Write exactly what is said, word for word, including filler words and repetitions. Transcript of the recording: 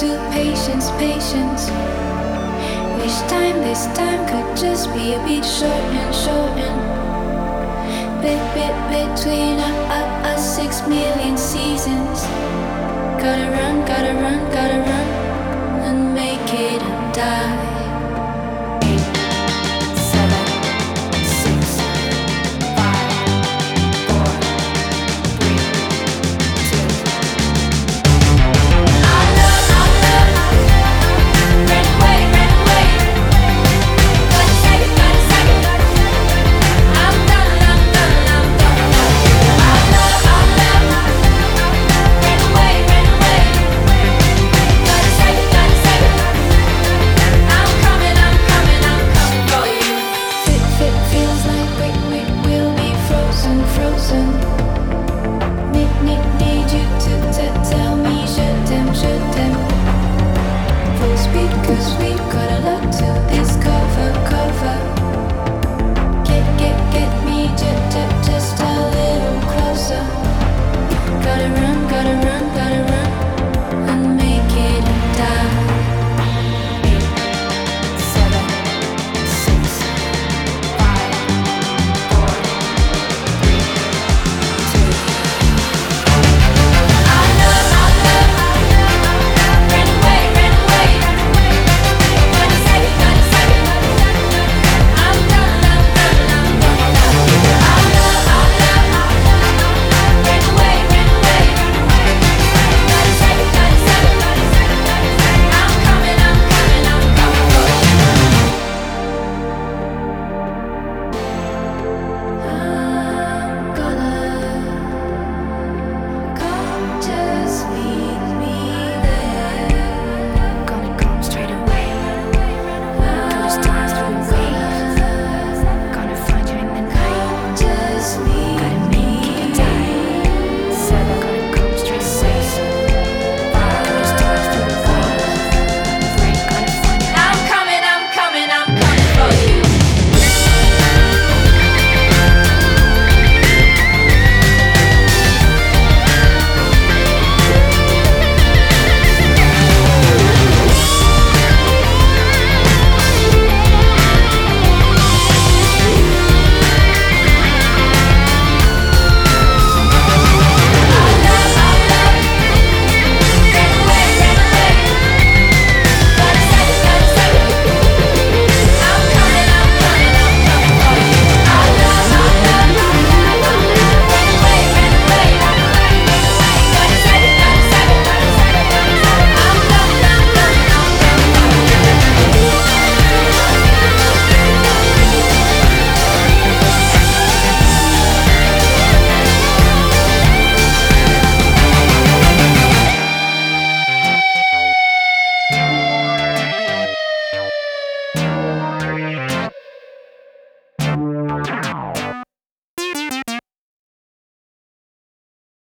to patience, patience. Wish time, this time could just be a bit short and short and bit, bit between uh, uh, us six million seasons. Gotta run, gotta run, gotta run and make it and die. Cause we've got a lot to discuss.